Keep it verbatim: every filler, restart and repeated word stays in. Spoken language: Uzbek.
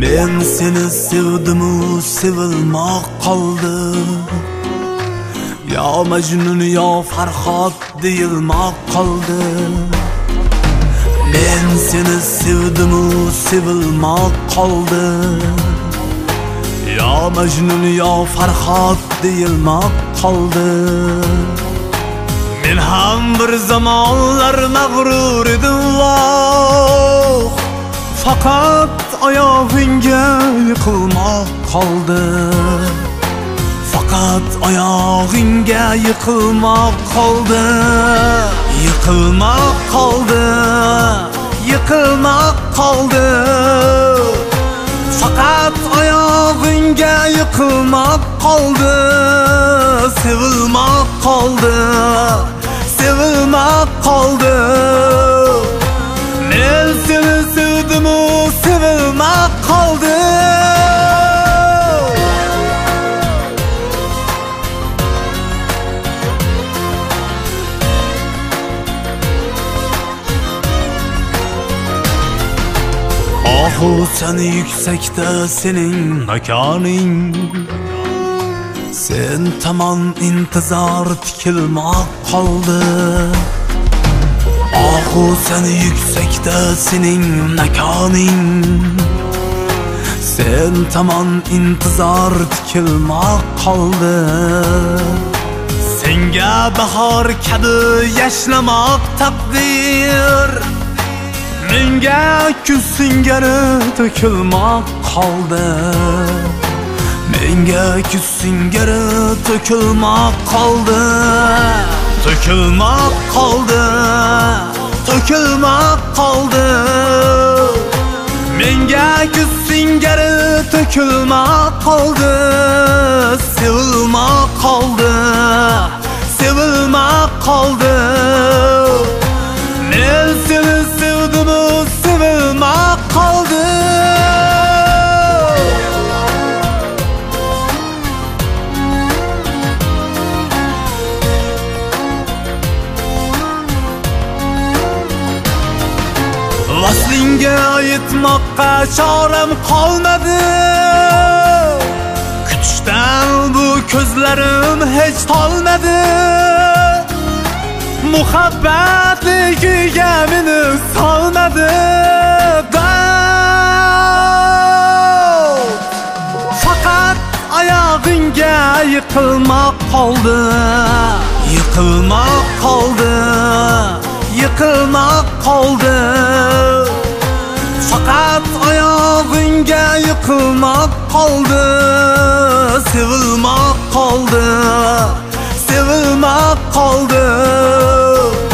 Men seni sevdim, sevilmoq qoldi. Ya Majnun ya Farhod deyilmoq qoldi. Men seni sevdim, sevilmoq qoldi. Ya Majnun ya Farhod deyilmoq qoldi. Men ham bir zamonlar mag'rur edim, voh, faqat oyog'ingga yiqilmoq qoldi. Faqat oyog'ingga yiqilmoq qoldi. Yiqilmoq qoldi. Yiqilmoq qoldi. Faqat oyog'ingga yiqilmoq qoldi. Sevilmoq qoldi. Sevilmoq qoldi. Men seni sevdim, sevilmoq qoldi. Ahu seni yüksekte senin makaning. Sen tamam intizar tikilmoq qoldi. Ahu seni yüksekte senin makaning. Sen tamam intizar tikilmoq qoldi. Senga bahor kabi yashnamoq taqdir. Menga kuz singari to'kilmoq qoldi. Menga kuz singari to'kilmoq qoldi. To'kilmoq qoldi. To'kilmoq qoldi. Menga kuz singari to'kilmoq qoldi. Sevilmoq qoldi. Sevilmoq qoldi. Men seni sevdim, sevilmoq qoldi. Vaslingga yetmoqqa choram qolmadi. Kutishdan bu ko'zlarim hech tolmadi. Muhabbat ligiga meni solmadi. Faqat oyog'ingga yiqilmoq qoldi. Yiqilmoq qoldi. Yiqilmoq qoldi. Faqat oyog'ingga yiqilmoq qoldi. Sevilmoq qoldi. Sevilmoq qoldi.